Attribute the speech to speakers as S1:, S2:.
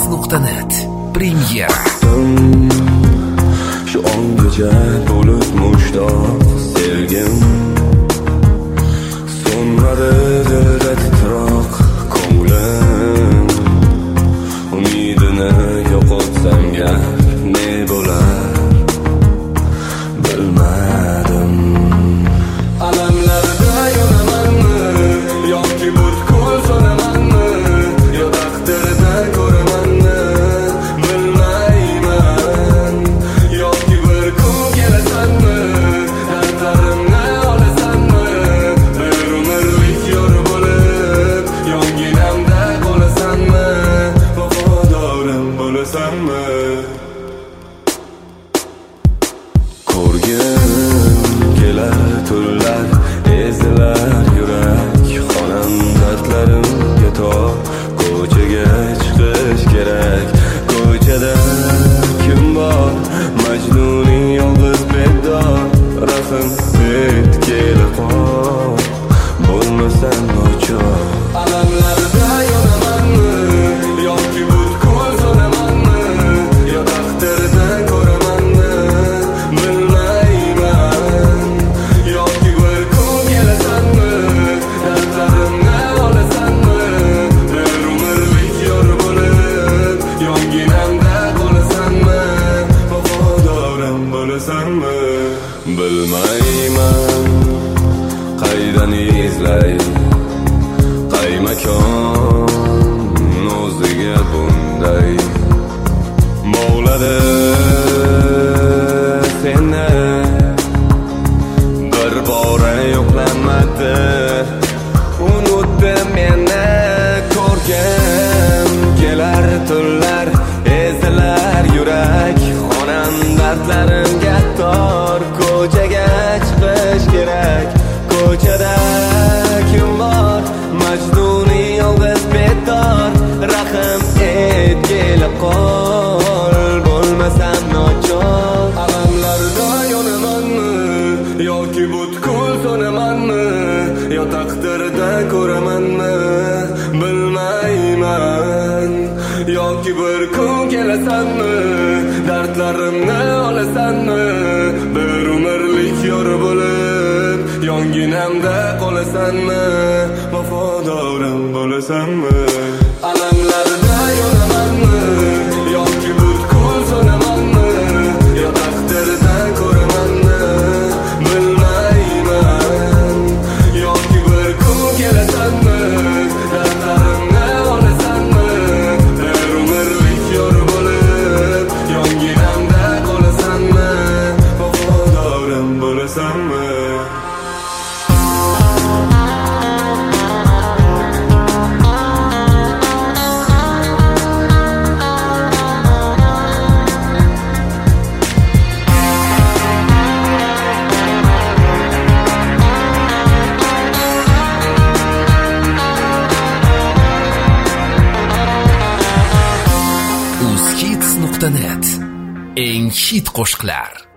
S1: uzhitz.net Premyera.
S2: Shu ongacha bo'lib mushtoq sevgim so'nmadi dilda titroq ko'nglim. Umidini yo'qotsam gap ne bo'lar bilmadim. Alamlarda yonamanmi yoki butkul so'namanmi yo taqdirda ko'ramanmi bilmayman. Yoki bir kun kelasanmi dardlarimni olasanmi bir umrlik yor bo'lib yonginamda qolasanmi vafodorim bo'lasanmi. Ko'rgim kelar tunlar ezilar yurak xonam dardlarimga tor. Ko'chaga chiqish kerak, ko'chada kim bor majnuning yolg'iz bedor. Rahim et kela qol bo'lmasam nochor. Alamlarda yonamanmi yoki butkul so'namanmi yo taqdirda ko'ramanmi bilmayman. Yoki bir kun kelasanmi dardlarimni olasanmi bir umrlik yor bo'lib yonginamda qolasanmi vafodorim bo'lasanmi bilmayman. Qaydan izlay qay makon o'ziga bunday mavladi seni bir bora yo'qlanmadi. Unutdim meni ko'rgim kelar tunlar ezilar yurak xonam dardlarimga tor. Ko'chaga chiqish kerak, ko'chada kim bor majnuni yolg'iz bedor. Rahim et kela qol bo'lmasam nochor. Alamlarda yonamanmi yoki butkul so'namanmi yo taqdirda ko'ramanmi bilmayman. Yoki bir kun kelasanmi dardlarimni olasanmi bir umrlik yor bo'lib yonginamda qolasanmi vafodorim bo'lasanmi. Alamlarda yonamanmi yoki butkul so'namanmi yo taqdirda ko'ramanmi bilmayman. Yoki bir kun kelasanmi dardlarimni olasanmi bir umrlik yor bo'lib yonginamda qolasanmi vafodorim bo'lasanmi.
S1: uzhitz.net eng hit qo'shiqlar.